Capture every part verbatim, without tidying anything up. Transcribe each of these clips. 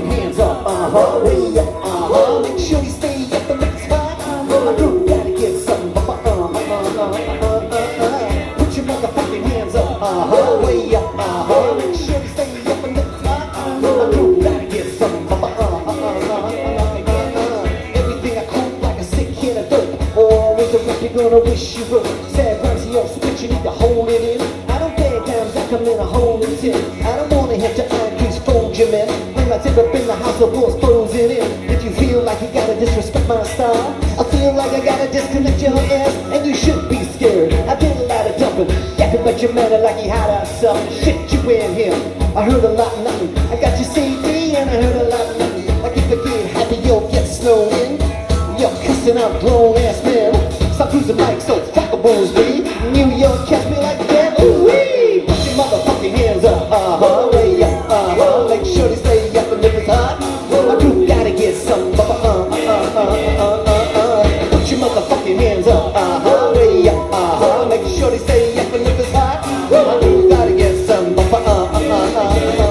fucking hands up, uh-huh, way up, uh-huh. Make sure you stay up and make it spot. My group gotta get some, uh, uh, uh, uh, uh, uh. Put your motherfucking hands up, uh-huh, way up, uh-huh. Make sure you stay up and make it spot. My group gotta get some, uh, uh, uh, uh, uh. Everything I cool like a sick kid of dope. Always a rap you're gonna wish you wrote. Sad rhymes in your speech, you need to hold it in. I don't beg times, I come in a hole in tin. I don't wanna hit your increase, fold your man. When I tip up in the house, the walls closing in. If you feel like you gotta disrespect my style, I feel like I gotta disconnect your ass, and you should be scared. I did a lot of dumping, yapping about your man like he had us something. Shit, you in him. I heard a lot of nothing. I got your C D and I heard a lot of nothing. Like if you get happy, you'll get snowed in. You're cussing out grown ass man. Stop losing mic so fuckables be. New York catch me like that. Ooh wee! Put your motherfucking hands up, uh-huh, way up, uh-huh. Make sure they stay up and if it's hot. My crew gotta get some, uh, uh, uh, uh, uh, uh, uh. Put your motherfucking hands up, uh-huh, way up, uh-huh. Make sure they stay up and if it's hot. My crew gotta get some, uh, uh, uh, uh, uh,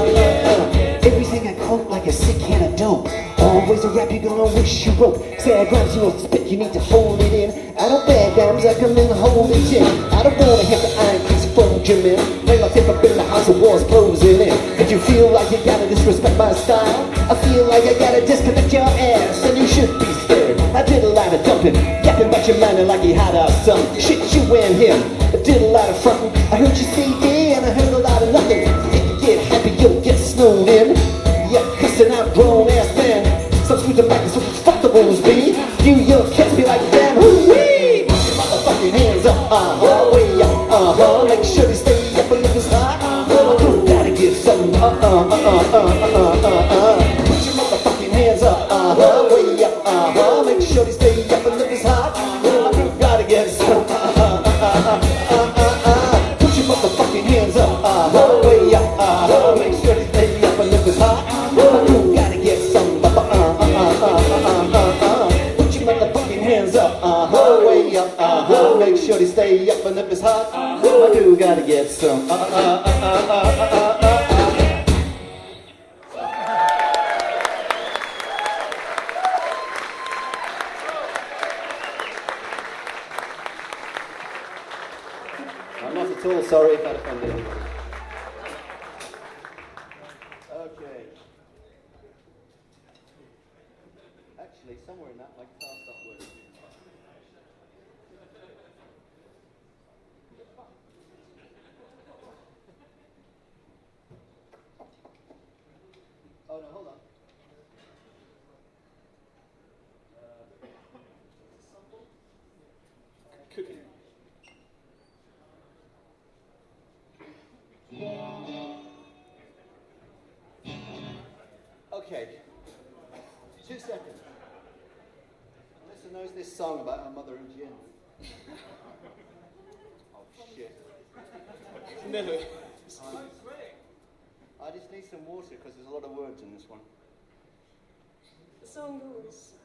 uh. Everything I quote like a sick can of dope. Always a rap you're gonna wish you wrote. Sad rhymes you don't spit, you need to hold it in. I don't bad dimes, I come in hold it in. I don't wanna hit the iron crease fold your man. When I tip up in the house, the walls closing in. If you feel like you gotta disrespect my style, I feel like I gotta disconnect your ass, and you should be scared. I did a lot of dumping, yapping about your man like he had us some. Shit, you and him. I did a lot of fronting. I heard your C D and I heard a lot of nothing. If you get happy, you'll get snowed in. You're cussing out grown ass man. Some screws and magnets, so fuck the rules be. New York cats be like damn, hoo-wee! Put your motherfucking hands up, uh-huh, way up, uh-huh. Make sure they stay up and if it's hot. My crew gotta get some, uh-uh, uh-uh, uh-uh, uh-uh. Put your motherfucking hands up, uh-huh, way up, uh-huh. Make sure they stay up and if it's hot. My crew gotta get some, uh-uh, uh-uh, uh-uh, uh-uh. Put your motherfucking hands up, uh-huh, way up, uh-huh. Make sure they stay up and if it's hot. My crew gotta get some, uh-uh, uh-uh, uh-uh, uh-uh. Put your motherfucking hands up, uh-huh, way up, uh-huh. Make sure they stay up and if it's hot. My crew gotta get some, uh-uh, uh-uh, uh-uh, uh-uh, uh-uh. I'm not at all sorry if that offended anybody. Okay. Actually, somewhere in that, like, fast stop words. Oh no, hold on. Uh, cooking. Okay, two seconds. Alyssa knows this song about her mother and gin. Oh shit. Never. Um, I just need some water because there's a lot of words in this one. The song goes.